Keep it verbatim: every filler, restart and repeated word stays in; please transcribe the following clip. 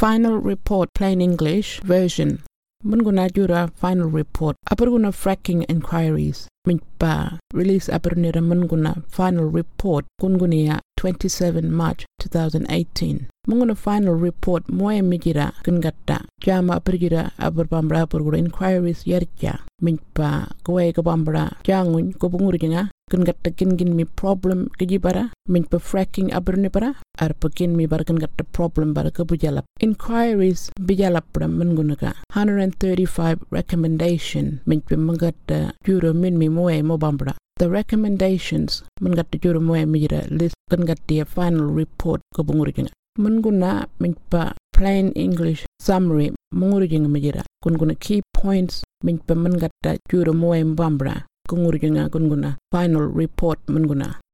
Final report plain English version. Munguna jura final report. Aperguna fracking inquiries. Minpa release apernira munguna final report kungunia twenty-seventh March twenty eighteen. Munguna final report moe mijira kungata. Jama apergira aperbambra apergura inquiries yerja. Minpa kowe kabambra jangun kobungurjinga kungata kingin mi problem kejibara. Minpa fracking apernipara arpakin mi bar kungata problem bar kebujalap. Inquiries bijalap pra mungunaka. one hundred thirty-five recommendation minpa mangata jura min mi moe mobambra. The recommendations mungata jura moe mijira list kungata final report kobungurjinga. Munguna minpa plain English summary mungurjinga mijira. Kunguna key points minpa mungata jura moe mbambra. Kungurjinga kunguna final report munguna.